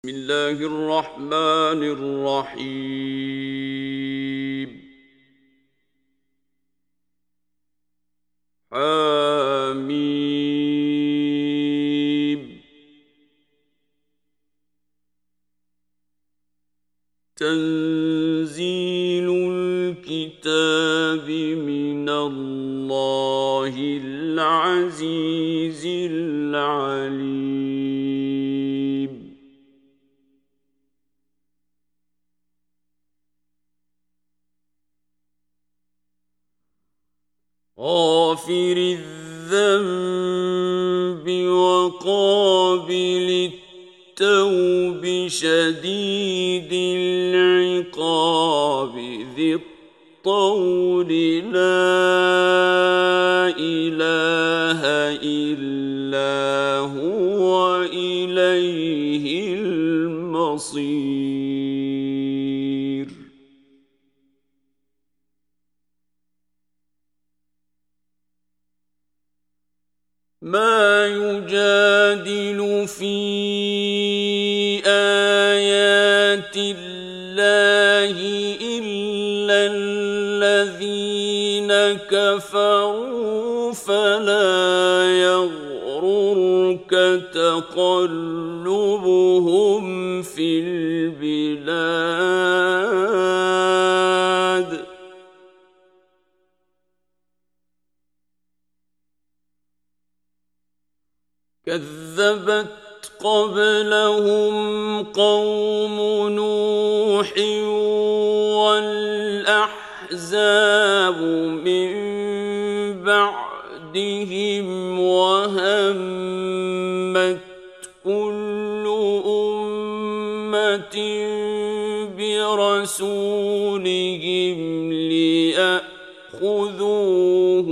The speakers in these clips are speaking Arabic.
بسم الله الرحمن الرحيم حميم تنزيل الكتاب من الله العزيز العليم غافر الذنب وقابل التوب شديد العقاب ذي الطول لا إله إلا هو إليه المصير ما يجادل في آيات الله إلا الذين كفروا فلا يغررك تقلبهم في البلاد كذبت قبلهم قوم نوح والأحزاب من بعدهم وهمت كل أمة برسولهم ليأخذوه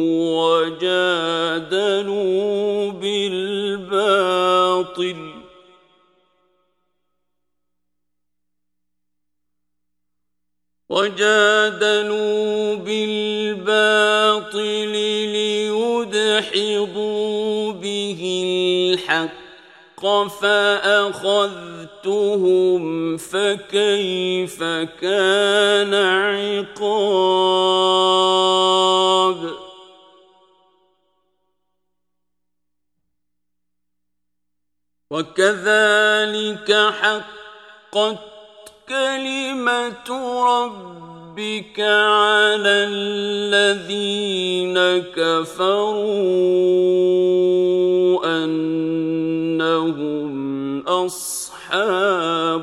وجادلوا بالباطل ليدحضوا به الحق فأخذتهم فكيف كان عقاب وكذلك حقت كلمة ربك على الذين كفروا أنهم أصحاب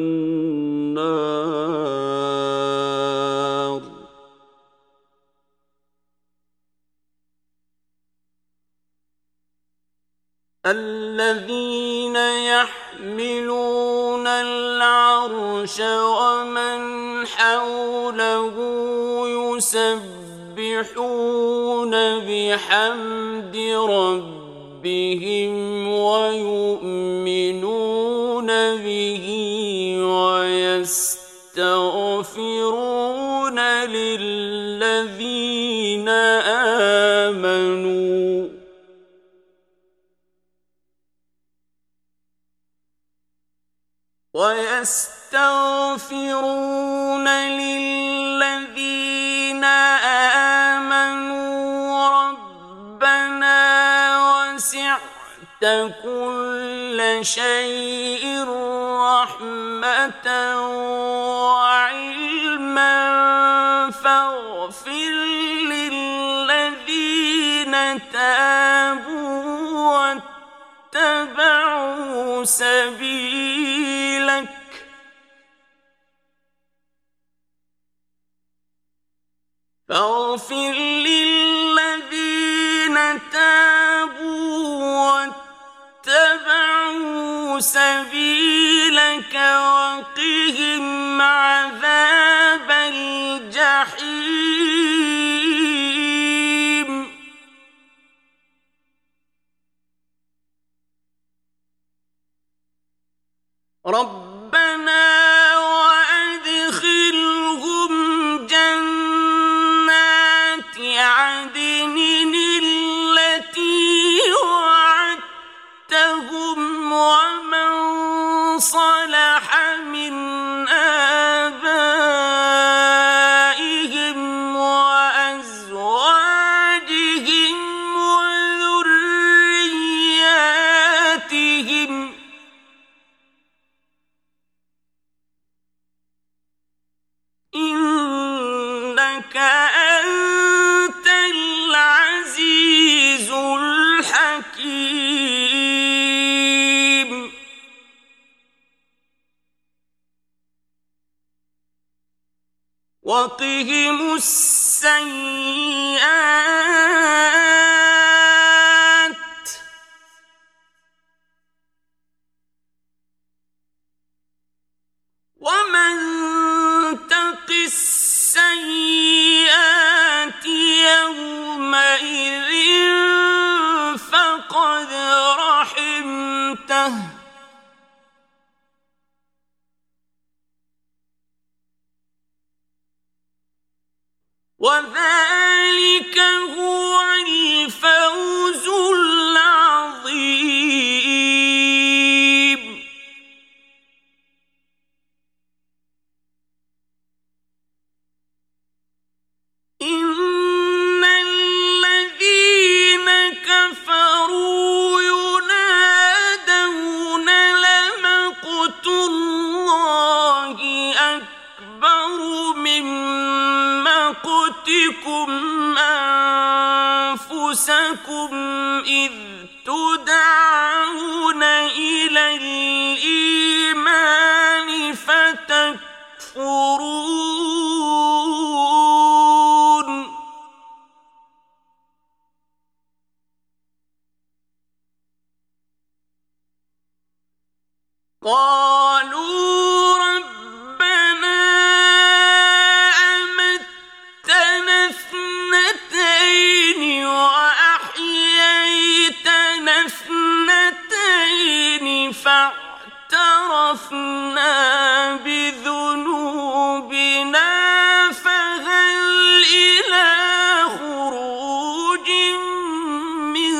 النار الذين يحملون العرش ومن حوله يسبحون بحمد ربهم ويؤمنون به ويستغفرون للذين آمنوا ربنا وسعت كل شيء رحمة وعلما فاغفر للذين تابوا واتبعوا سبيلك فاغفر للذين تابوا واتبعوا سبيلك وقهم عذاب الجحيم ربنا وأدخلهم جنات عدن التي وعدتهم ومن صلى وقهم السيئات ومن تق السيئات يومئذ فقد رحمته وذلك هو الفوز العظيم. إن الذين كفروا ينادون لمقت الله أكبر من مقتكم أنفسكم إذ تدعون إلى الإيمان فتكفرون. قالوا ربنا أمتنا اثنتين وأحييتنا اثنتين فاعترفنا بذنوبنا فهل إلى خروج من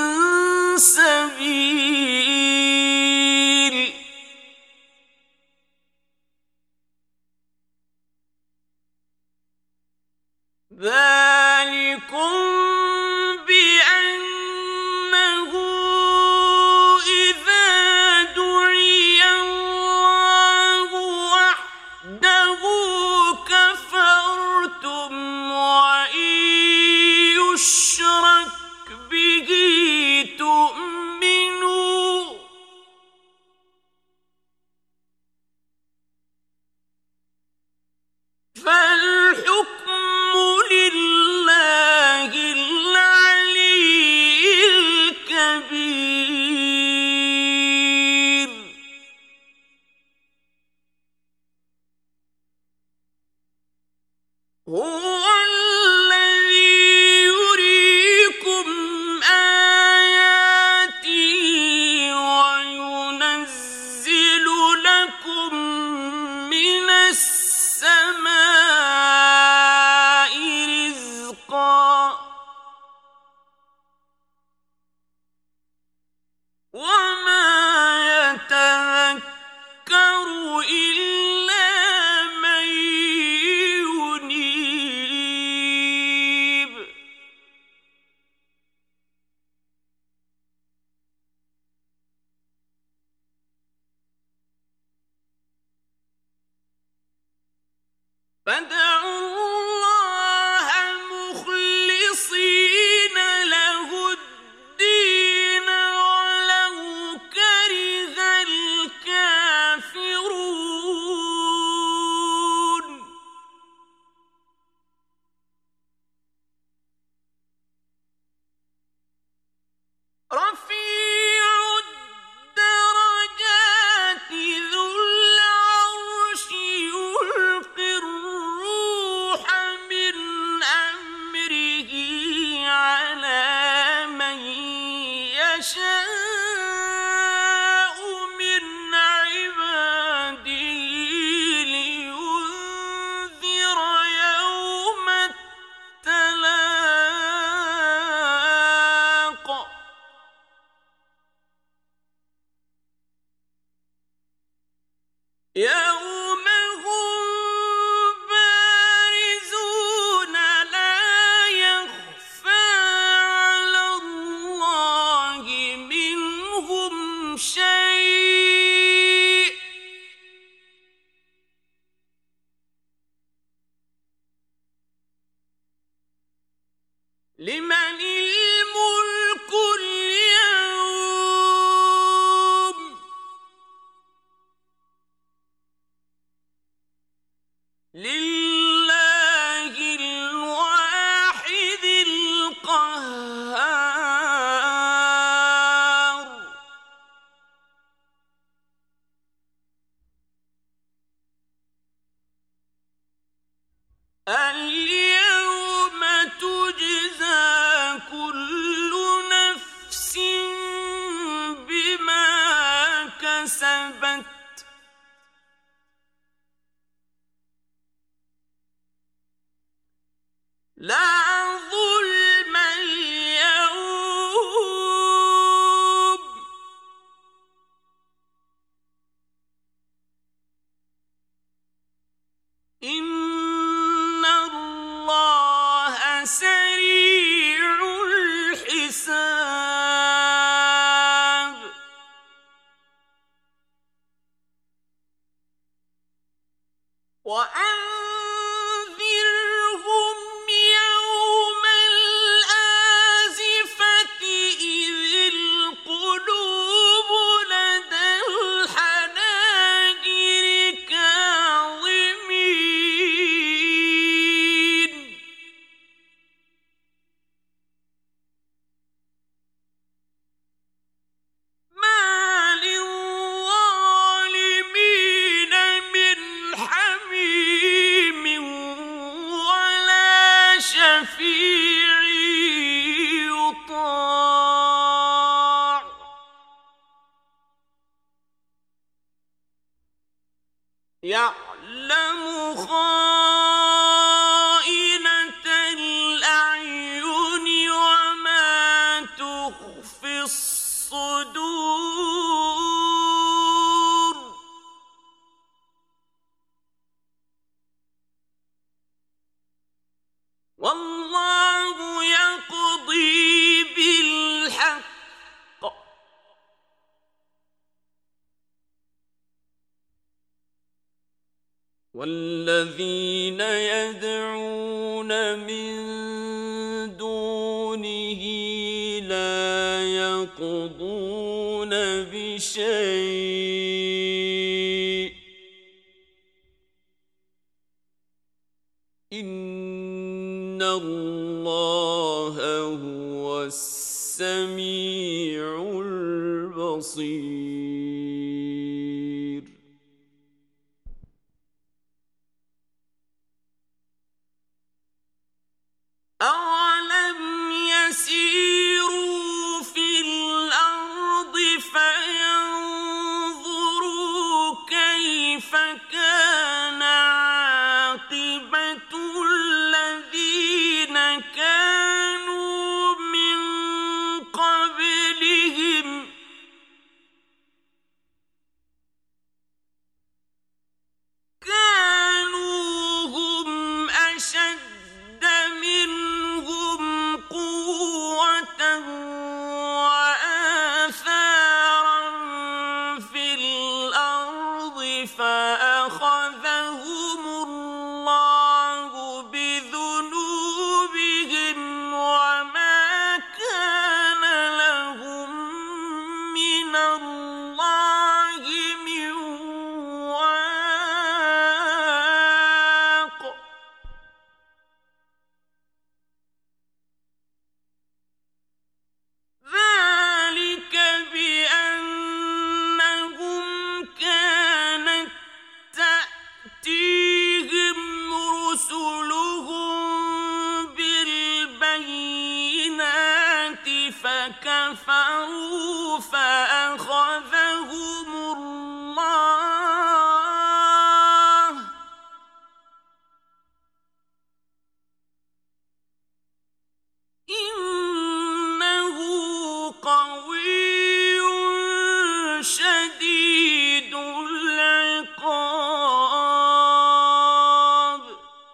سبيل. ذلكم بأنه إذا دعي الله وحده كفرتم وإن يشرك به تؤمنوا فالحكم لله العلي الكبير. هو الذي يريكم آياته وينزل لكم من السماء رزقا وما يتذكر إلا من ينيب. فادعوا الله مخلصين له الدين ولو كره الكافرون. رفيع الدرجات ذو العرش يلقي الروح من أمره على من يشاء من عباده لينذر يوم التلاق. يوم هم بارزون لا يخفى على الله منهم شيء لمن الملك اليوم لله لا ظلم اليوم إن الله سريع الحساب وأنذرهم يوم الآزفة إذ القلوب لدى الحناجر كاظمين ما للظالمين من حميم ولا شفيع يطاع يعلم خائنة الأعين وما تخفي الصدور والله يقضي بالحق والذين يدعون من دونه لا يقضون بشيء إن الله هو السميع البصير أولم يسيروا في الأرض فينظروا كيف كان عاقبة الذين كانوا من قبلهم كانوا هم أشد منهم قوة وآثارا في الأرض فأخذهم الله بذنوبهم وما كان لهم من الله من واق ذلك بأنهم كانت تأتيهم رسلهم بالبينات فكفروا فأخذهم الله إنه قوي شديد العقاب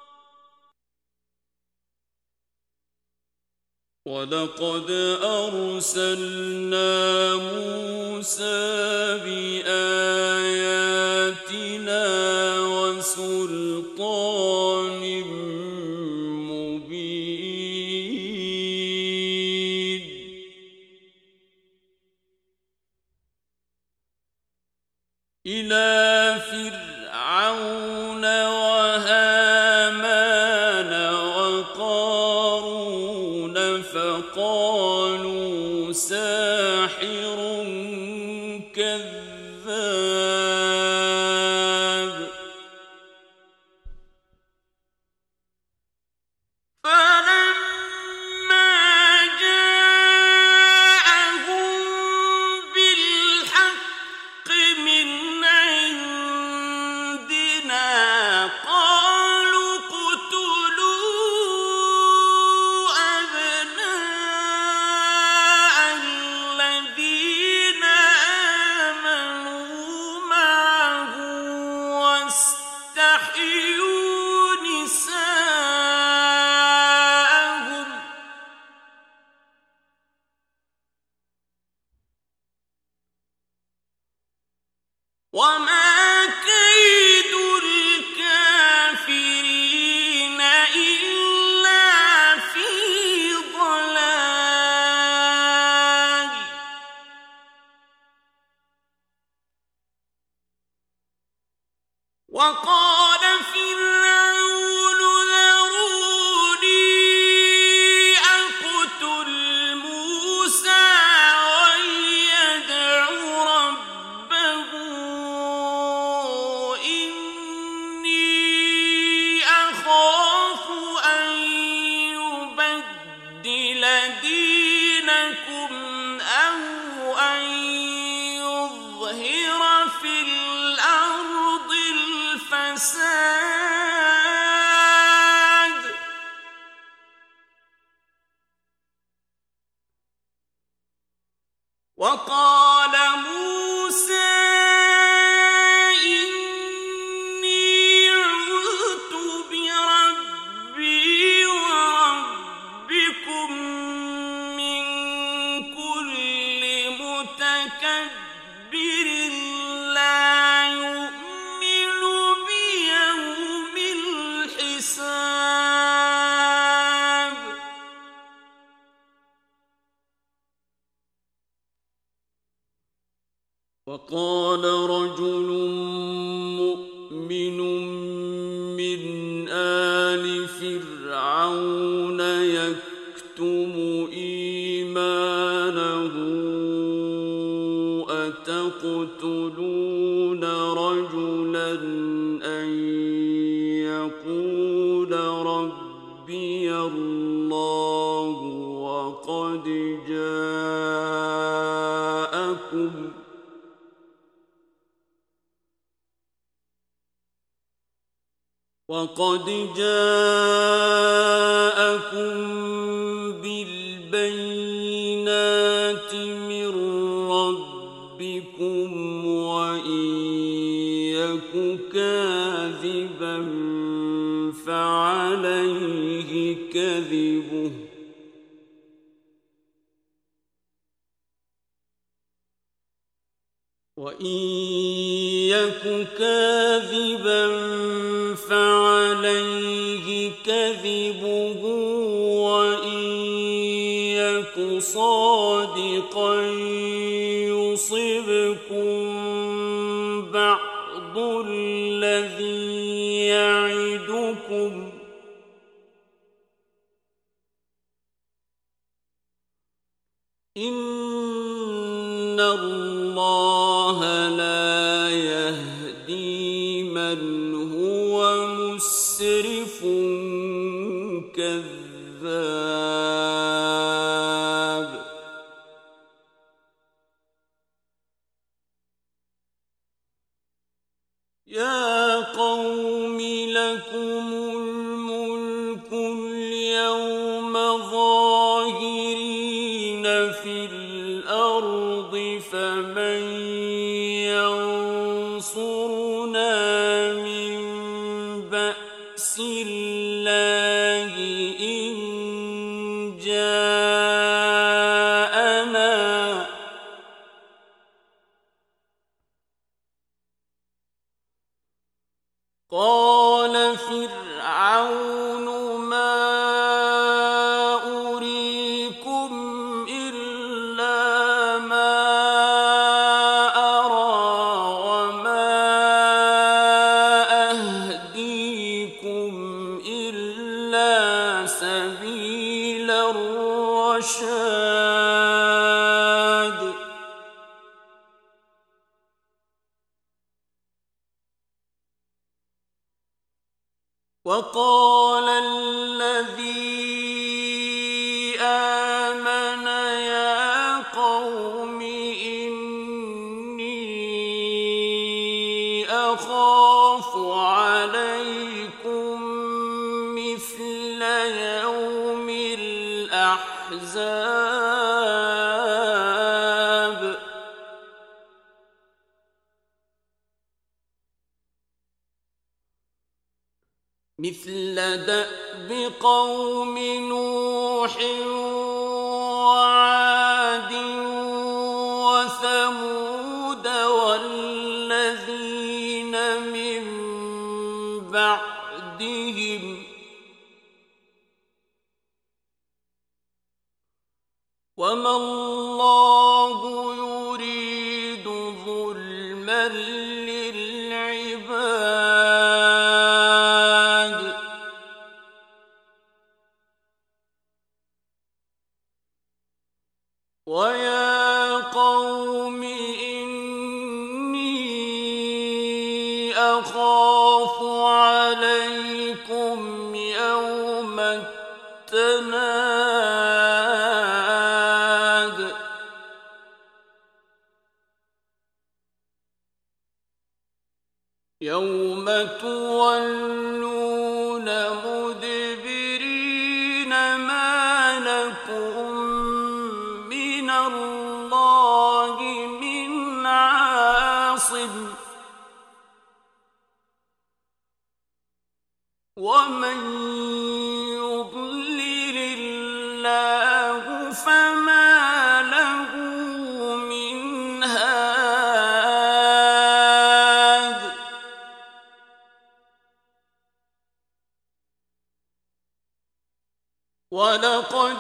ولقد أرسلنا موسى بآياتنا وسلطان مبين إلى فرعون وهامان وقارون فقالوا ساحر كذاب فلما جاءهم بالحق من عندنا وَاسْتَحْيُوا نِسَاءَهُمْ ۚ وَمَا كَيْدُ الْكَافِرِينَ إِلَّا فِي ضَلَالٍ. وَقَالَ فِرْعَوْنُ ذَرُونِي أَقْتُلْ مُوسَىٰ وَلْيَدْعُ رَبَّهُ إِنِّي أَخَافُ أَن يُبَدِّلَ دِينَكُمْ أَوْ أَن يُظْهِرَ فِي الْأَرْضِ الْفَسَادَ. وَقَالَ مُوسَىٰ إِنِّي عُذْتُ بِرَبِّي وَرَبِّكُم مِّن كُلِّ مُتَكَبِّرٍ لَّا يُؤْمِنُ بِيَوْمِ الْحِسَابِ. وَقَالَ رَجُلٌ مُّؤْمِنٌ مِّنْ آلِ فِرْعَوْنَ يَكْتُمُ إِيمَانَهُ أَتَقْتُلُونَ رَجُلًا أَن يَقُولَ رَبِّيَ اللَّهُ وَقَدْ جَاءَكُم بِالْبَيِّنَاتِ مِن رَّبِّكُمْ وَإِن يَكُ كَاذِبًا فَعَلَيْهِ كَذِبُهُ وَإِن يَكُ كَاذِبًا فَعَلَيْهِ كَذِبُهُ وَإِن يَكُ صَادِقًا يُصِبْكُم بَعْضُ الَّذِي يَعِدُكُمْ ۖ إِنَّ اللَّهَ لَا يَهْدِي مَنْ هُوَ مُسْرِفٌ كَذَّابٌ. يَا قَوْمِ لَكُمُ الْمُلْكُ الْيَوْمَ ظَاهِرِينَ فِي الْأَرْضِ فَمَن يَنصُرُنَا مِن بَأْسِ اللَّهِ إِن جَاءَنَا ۚ قَالَ فِرْعَوْنُ مَا أُرِيكُمْ إِلَّا مَا أَرَىٰ وَمَا أَهْدِيكُمْ إِلَّا سَبِيلَ الرَّشَادِ. وَقَالَ الَّذِي آمَنَ يَا قَوْمِ إِنِّي أَخَافُ عَلَيْكُم مِّثْلَ يَوْمِ الْأَحْزَابِ. مثل دأب قوم نوح وعاد وثمود والذين من بعدهم وما الله يريد ظلما للعباد ويا قوم إني أخاف عليكم يوم التناد يوم تولون مدبرين ما لكم من الله من عاصم ومن يضلل الله فما له من هاد ولقد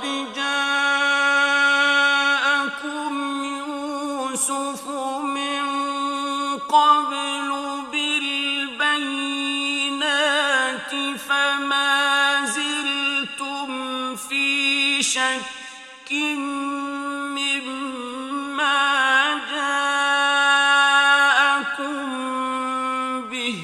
جاءكم يوسف من قبل بالبينات فما زلتم في شك مما جاءكم به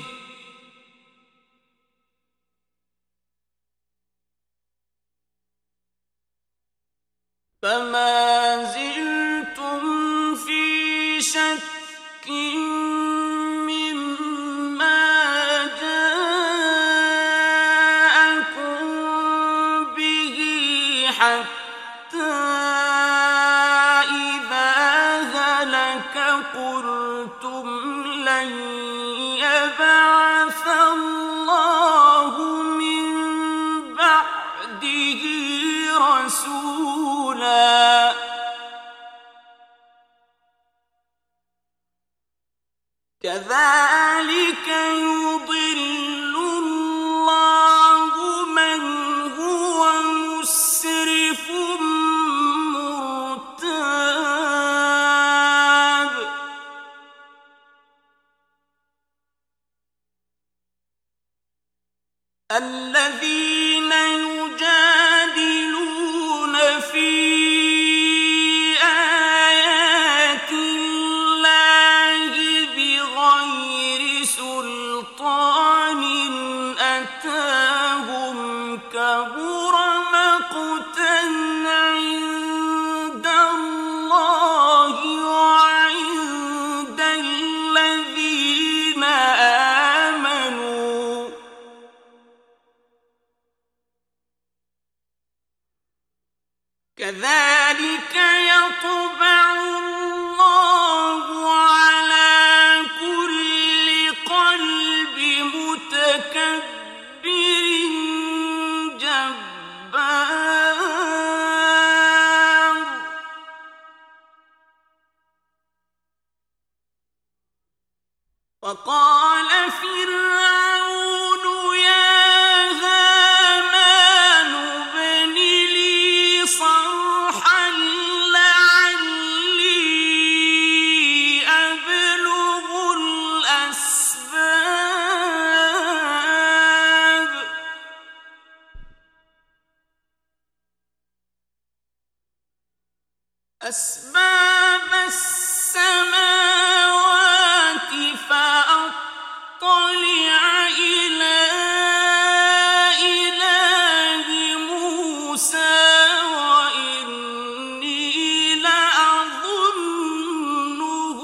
حتى إذا هلك قلتم لن يبعث الله من بعده رسولا كذلك يضل الله من هو مسرف مرتاب الذين يجادلون في آيات الله بغير سلطان أتاهم كبر مقتا عند الله وعند الذين آمنوا كذلك يطبع الله على كل قلب متكبر جبار وقال فرعون يا هامان ابن لي صرحا لعلي أبلغ أسباب السماوات فأطلع إلى إله موسى وإني لأظنه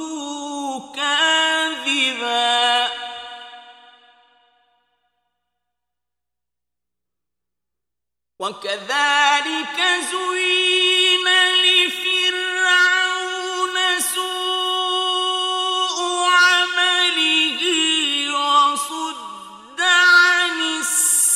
كاذبا وكذلك زين لفرعون سوء عمله وصد عن السبيل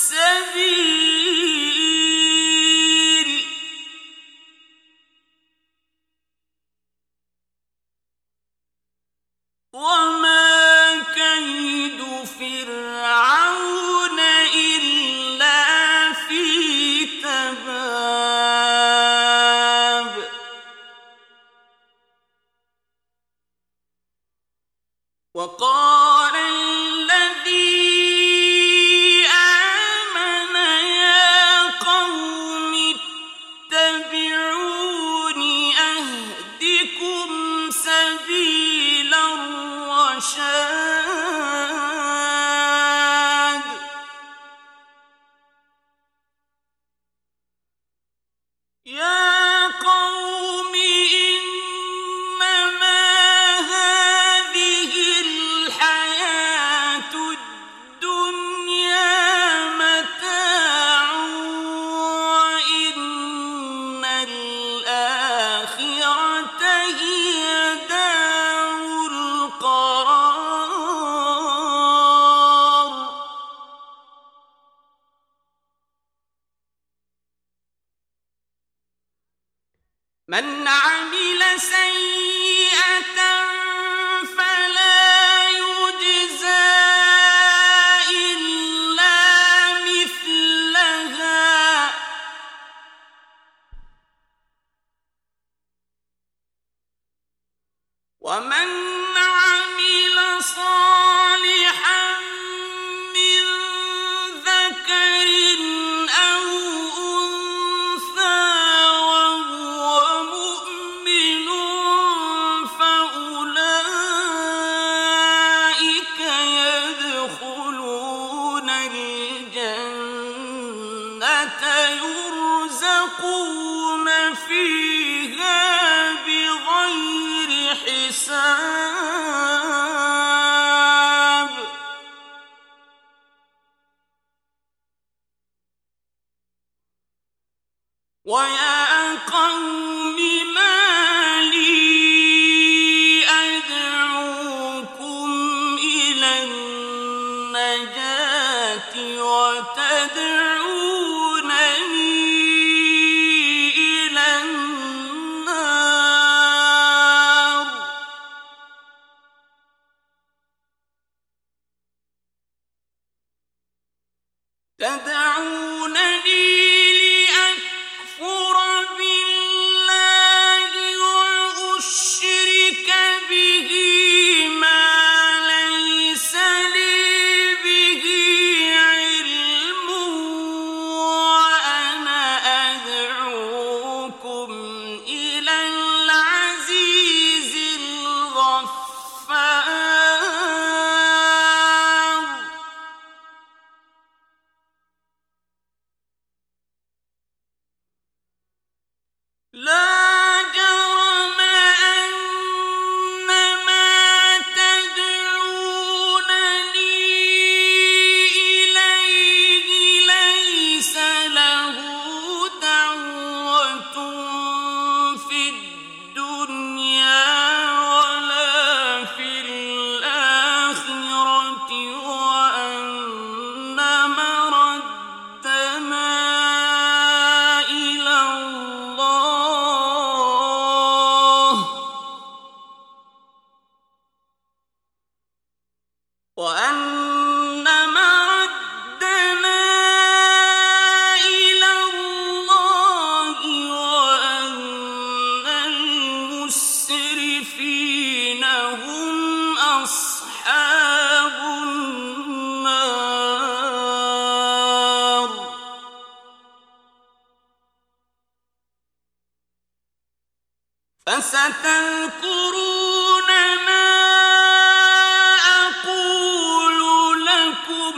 من عمل سيئة فلا يجزى إلا مثلها ومن عمل صالحا من ذكر أو أنثى وهو مؤمن فأولئك يدخلون الجنة يرزقون فيها بغير حساب ويا قوم ما لي أدعوكم إلى النجاة وتدعونني إلى النار تدعونني لأكفر بالله وأشرك به ما ليس لي به علم وأنا أدعوكم إلى العزيز الغفار لا جرم أن ما تدعونني إليه ليس له دعوة في الدنيا ولا في الآخرة وأن مردنا إلى الله وأن مردنا إلى الله وأن المسرفين هم أصحاب النار فستذكرون ما أقول لكم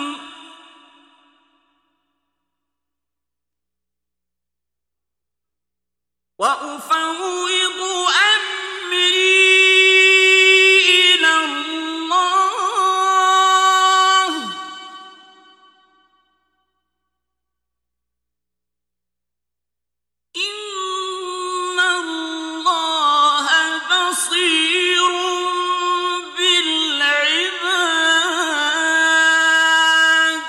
وأفوض أمري إلى الله إن الله بصير بالعباد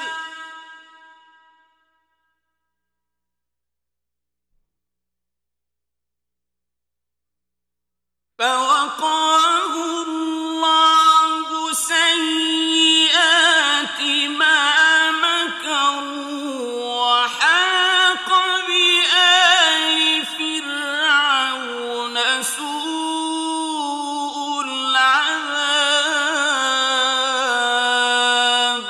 فوقاه الله سيئات ما مكروا وحاق بآل فرعون سوء العذاب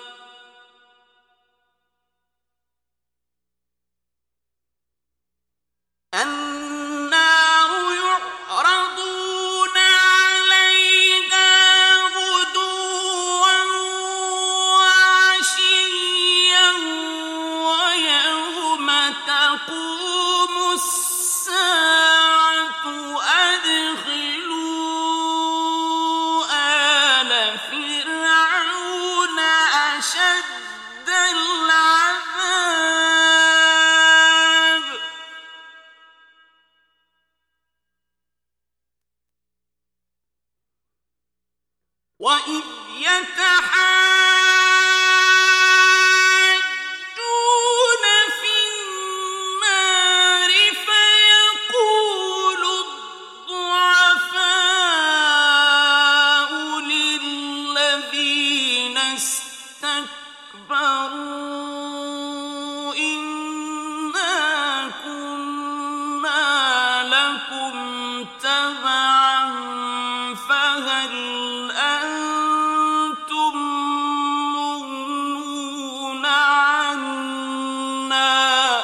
النار يعرضون عليها غدوا وعشيا ويوم تقوم الساعة أدخلوا آل فرعون أشد العذاب وإذ يتحاجون في النار اسْتَكْبَرُوا إِنَّا كُنَّا لَكُمْ تَبَعًا فَهَلْ أَنتُم مُّغْنُونَ عَنَّا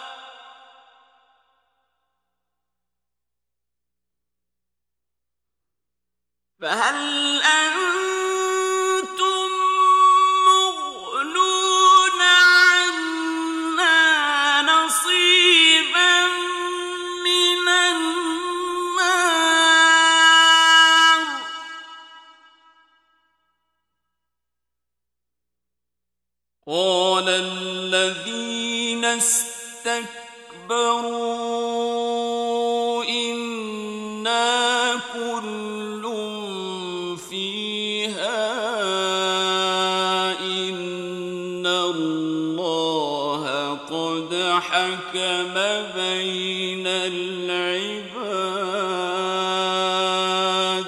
نَصِيبًا مِّنَ النَّارِ قَالَ الَّذِينَ اسْتَكْبَرُوا إِنَّا كُلٌّ فِيهَا إِنَّ اللَّهَ قَدْ حَكَمَ بَيْنَ الْعِبَادِ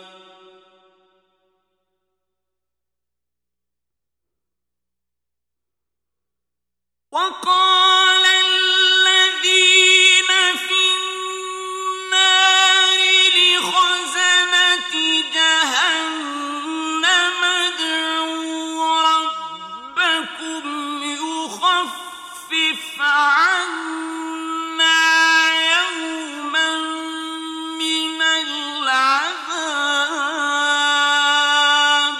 وَقَالَ الَّذِينَ فِي النَّارِ لِخَزَنَةِ جَهَنَّمَ ادْعُوا رَبَّكُمْ يُخَفِّفْ عَنَّا يَوْمًا مِّنَ الْعَذَابِ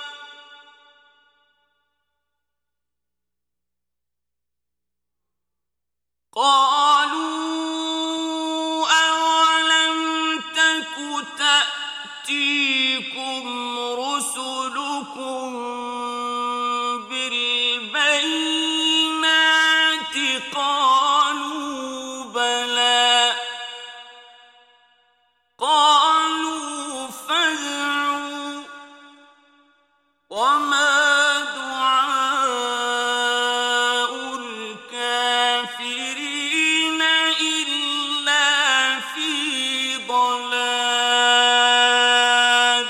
قَالُوا أَوَلَمْ تَكُ تَأْتِيكُمْ رُسُلُكُم بِالْبَيِّنَاتِ قَالُوا بَلَىٰ قَالُوا فَادْعُوا وَمَا دُعَاءُ الْكَافِرِينَ إِلَّا فِي ضَلَالٍ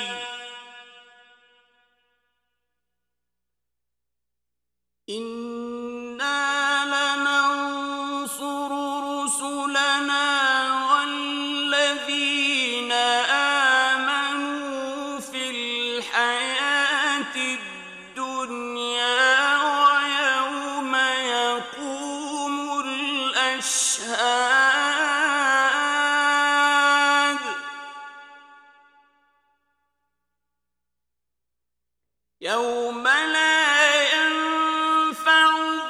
إِنَّا لَنَنصُرُ رُسُلَنَا وَالَّذِينَ آمَنُوا فِي الْحَيَاةِ الدُّنْيَا وَيَوْمَ يَقُومُ الْأَشْهَادُ يَوْمَ لَا يَنفَعُ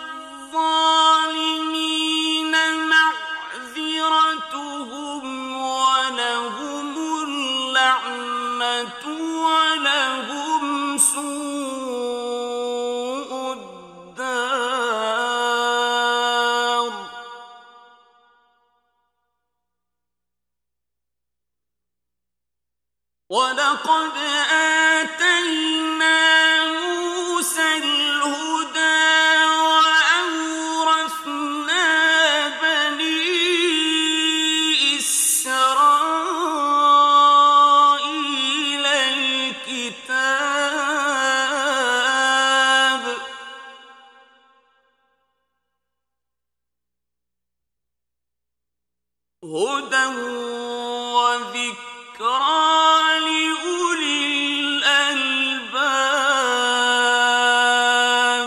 الظَّالِمِينَ مَعْذِرَتُهُمْ وَلَهُمُ اللَّعْنَةُ وَلَهُمْ سُوءُ الدَّارِ وَلَقَدْ آتَيْنَا مُوسَى الْهُدَىٰ وَأَوْرَثْنَا بَنِي إِسْرَائِيلَ الْكِتَابَ هُدًى وَذِكْرَىٰ لِأُولِي الْأَلْبَابِ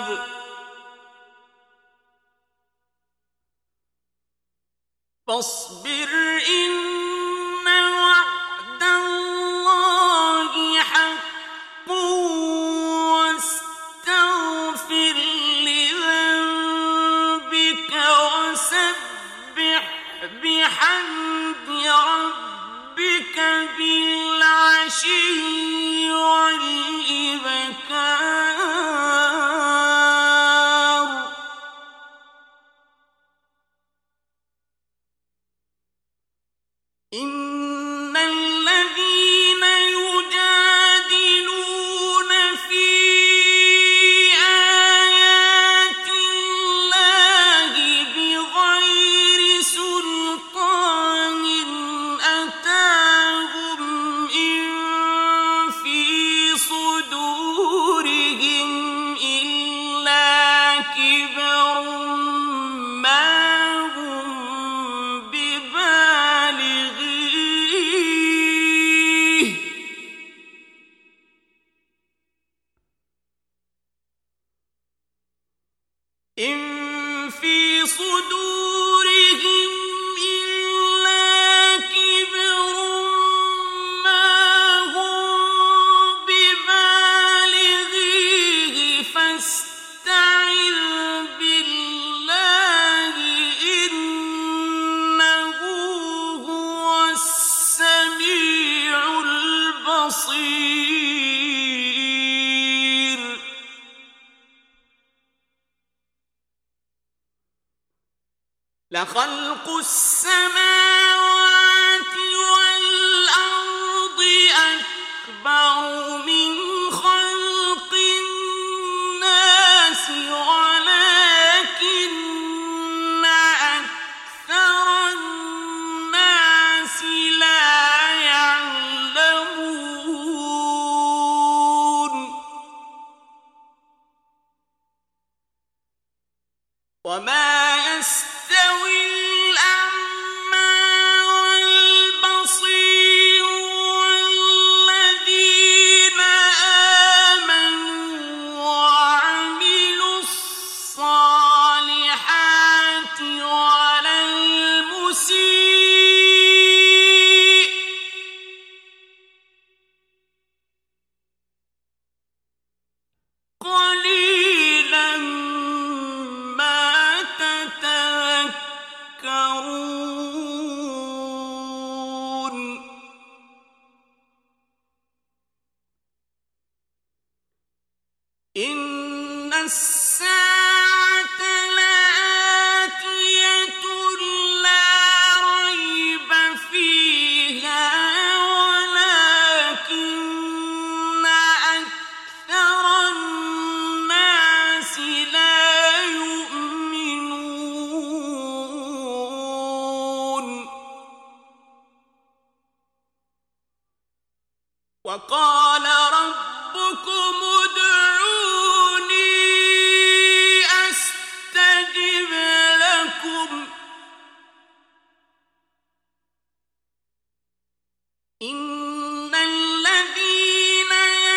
فاصبر إن وعد الله حق واستغفر لذنبك وسبح بحمد ربك بالعشي والإبكار إن الذين يجادلون في آيات الله بغير سلطان أتاهم إن في صدورهم إن في صدورهم إلا كبر ما هم ببالغيه فاستعذ بالله إنه هو السميع البصير لخلق السماوات والأرض أكبر من خلق الناس ولكن أكثر الناس لا يعلمون وما يستوي الأعمى والبصير والذين آمنوا وعملوا الصالحات ولا المسيء قليلا ما تتذكرون إن الساعة لآتية لا ريب فيها ولكن أكثر الناس لا يؤمنون وقال ربكم ادعوني أستجب لكم إن الذين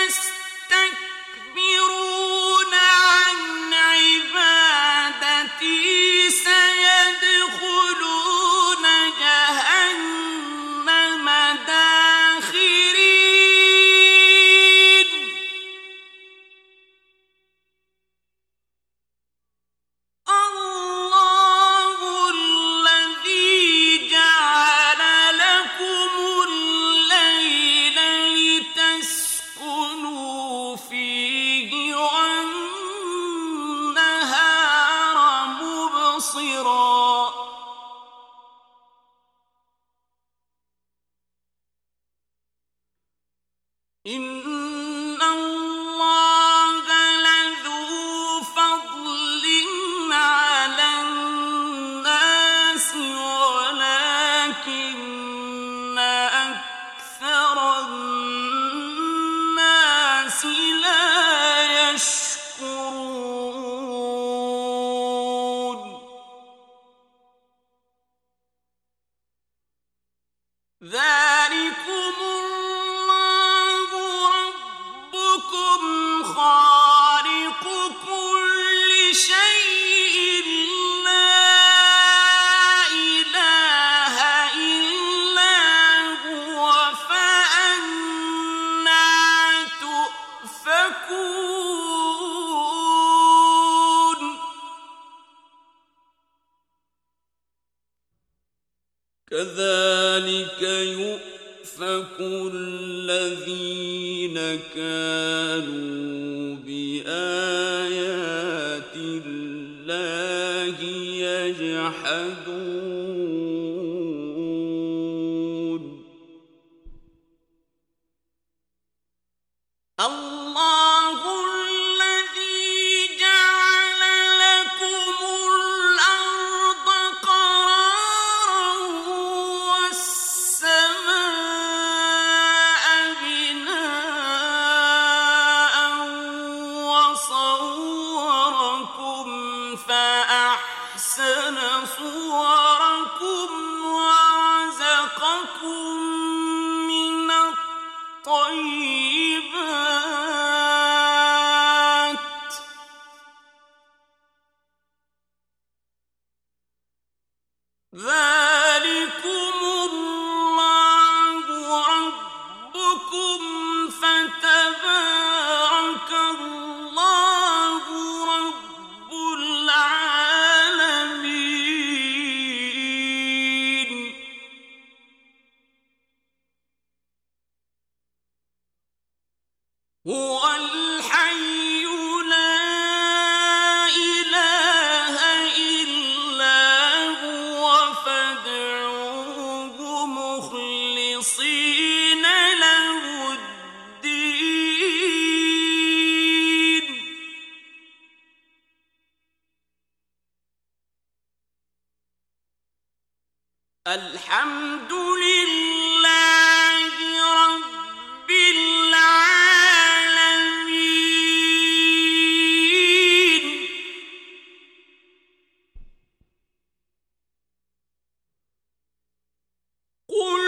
يستكبرون عن عبادتي سيدخلون جهنم داخرين الله الذي جعل لكم الليل لتسكنوا فيه والنهار مبصرا إن الله لذو فضل على الناس ولكن أكثر الناس لا يشكرون ذلكم الله ربكم خالق كل شيء لا إله إلا هو فأنى تؤفكون كذلك يؤفك الذين كانوا بآيات الله يجحدون الله الذي جعل لكم الأرض قرارا والسماء بناء وصوركم فأحسن صوركم ورزقكم من الطيبات ذلكم الله ربكم فتبارك الله رب العالمين. هو الحي لا إله إلا هو فادعوه مخلصين له الدين. الحمد لله رب العالمين. قل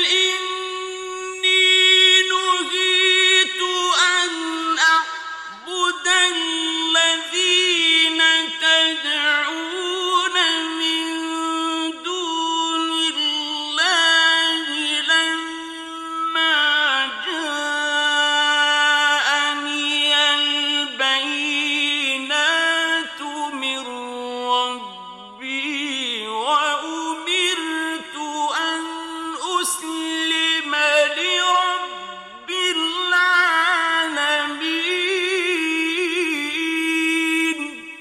إني نهيت أن أعبد الذين تدعون من دون الله لما جاءني البينات من ربي وأمرت أن أسلم لرب العالمين.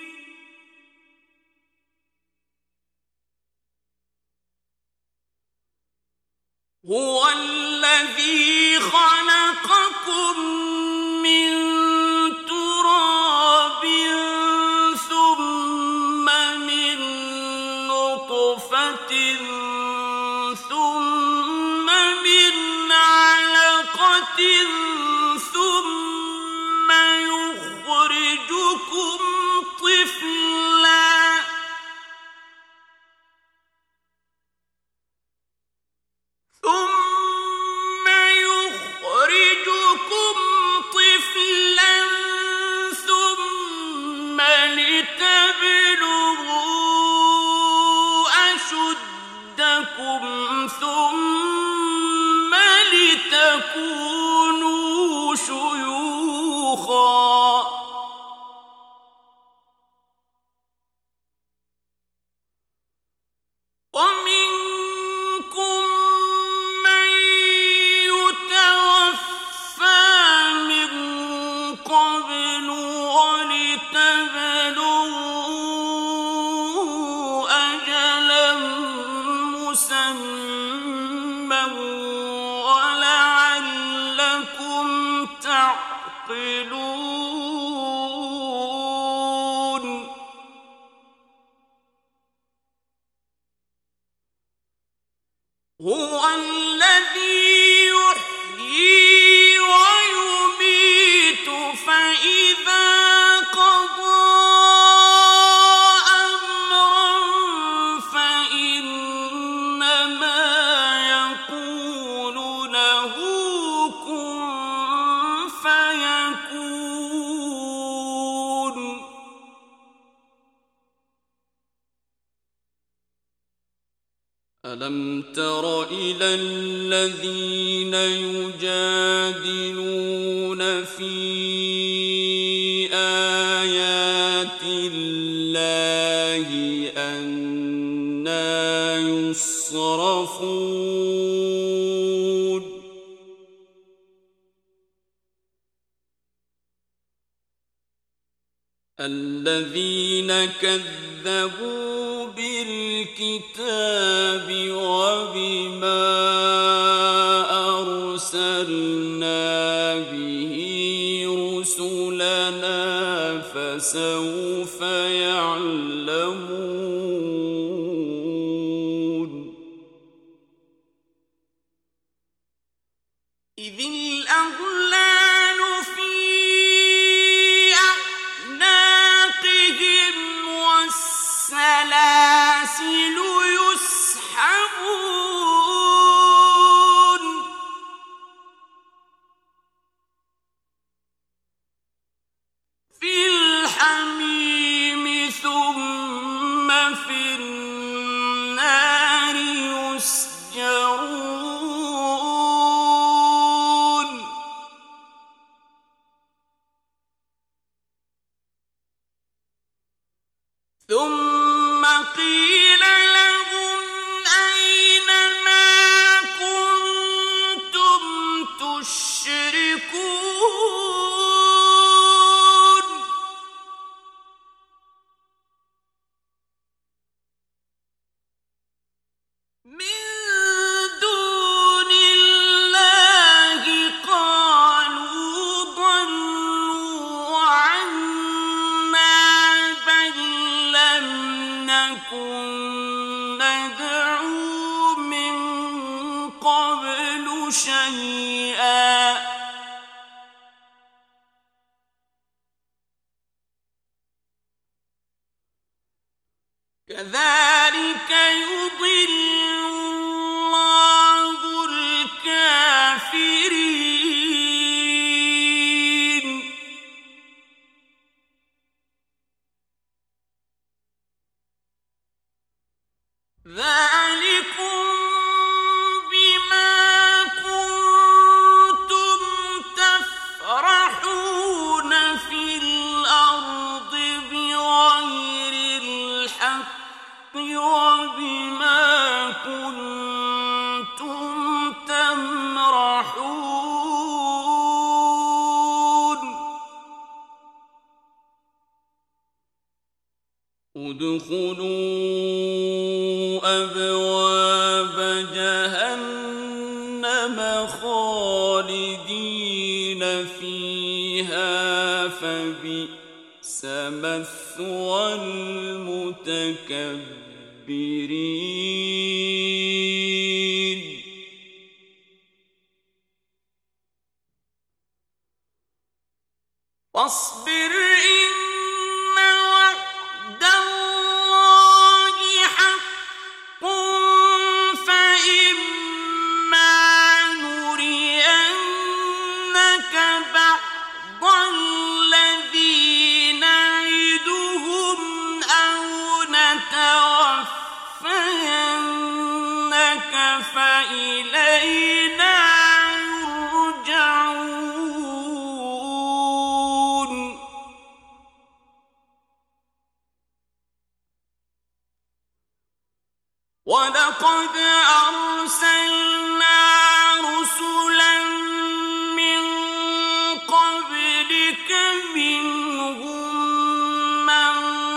هو الذي خلقكم من تراب ثم من نطفة ثم من علقة ثم يخرجكم طفلا ثم لتبلغوا أشدكم ثم لتكونوا شيوخا. ومنكم من يتوفى من قبل ولتبلغوا أجلا مسمى ولعلكم تعقلون. هو الذي يحيي ويميت فإذا قضى أمرا فإنما يقول له كن فيكون. ألم تر إلى الذين يجادلون في آيات الله أنى يصرفون. الذين كذبوا بالكتاب وبما أرسلنا به رسلنا فسوف يعلمون. إذ الأغلال في أعناقهم والسلاسل يسحبون في الحميم ثم في النار ثم قيل لهم أين ما كنتم تشركون من دون الله قالوا ضلوا عنا بل لم نكن ندعو من قبل شيئا كذلك يضل الله الكافرين ذلكم بما كنتم تفرحون في الأرض بغير الحق وبما كنتم تمرحون ادخلوا أبواب جهنم خالدين فيها فبئس مثوى المتكبرين فاصبر إن وعد الله حق فإما نرينك بعض الذي نعدهم أو نتوفينك فإلينا يرجعون ولقد أرسلنا رسلا من قبلك منهم من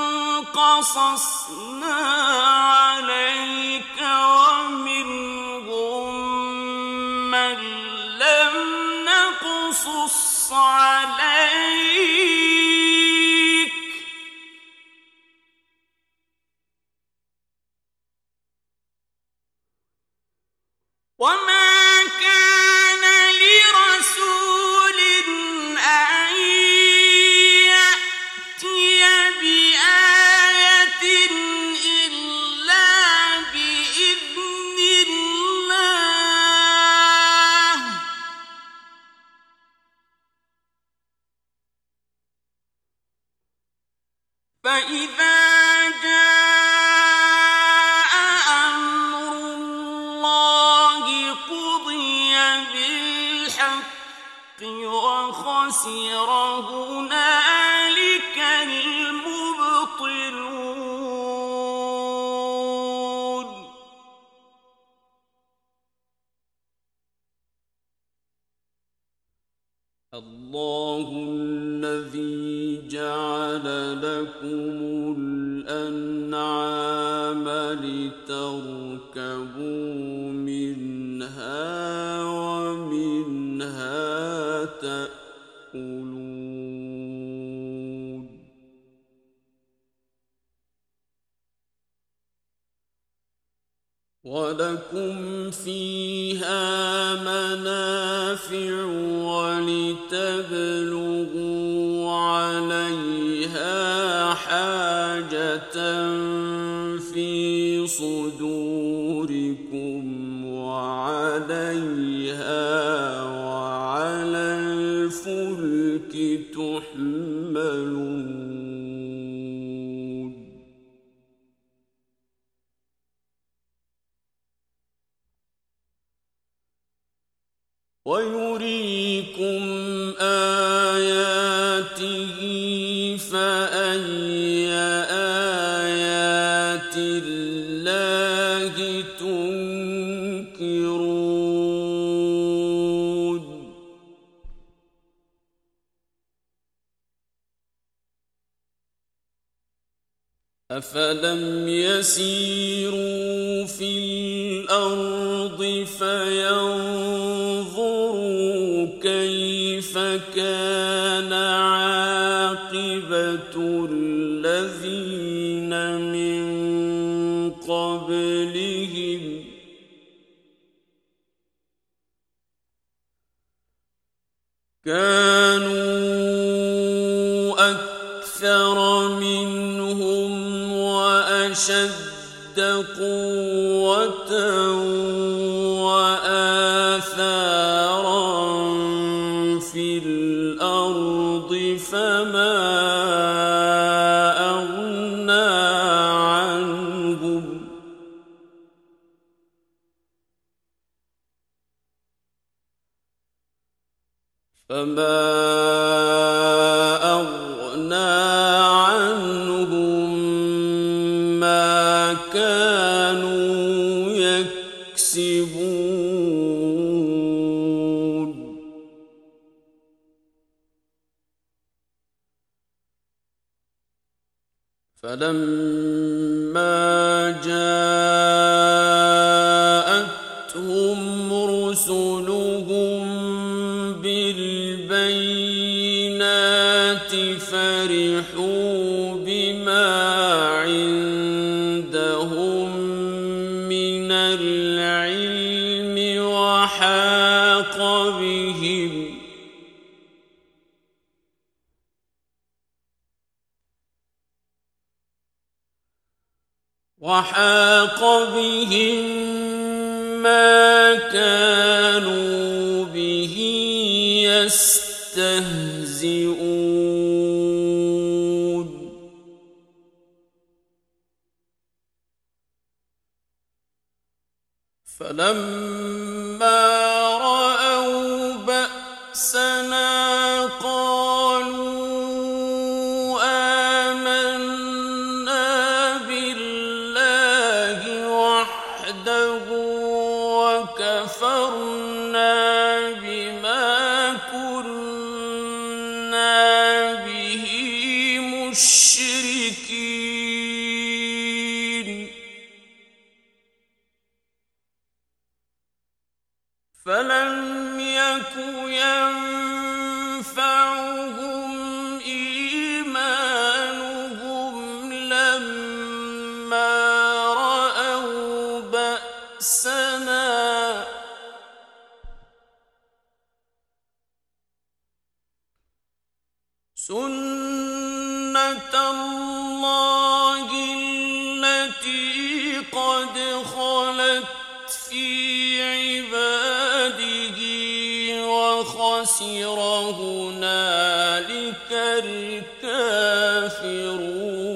قصصنا عليك ومنهم من لم نقصص عليك وما كان لرسول أن يأتي بآية إلا بإذن الله فإذا جاء أمر الله قضي بالحق وخسر هنالك المبطلون الله الذي جعل لكم الأنعام لتركبوا منها ومنها تأكلون ولكم فيها منافع ولتبلغوا عليها حاجة في صدوركم وعليها وعلى الفلك تحملون ويريكم آياته فأي أفلم يسيروا في الأرض فينظروا كيف كان عاقبة الذين من قبلهم كانوا أكثر منهم وأشد قوة وآثارا في الأرض فما أغنى عنهم ما كانوا يكسبون فلما جاءتهم رسلهم بالبينات فرحوا بما عندهم من العلم وحاق بهم ما كانوا به يستهزئون فلما رأوا بأسنا قالوا آمنا بالله وحده وكفرنا بما كنا به مشركين فلم يك ينفعهم إيمانهم لما رأوا بأسنا سنة الله التي قد خلت في عباده وخسر هنالك الكافرون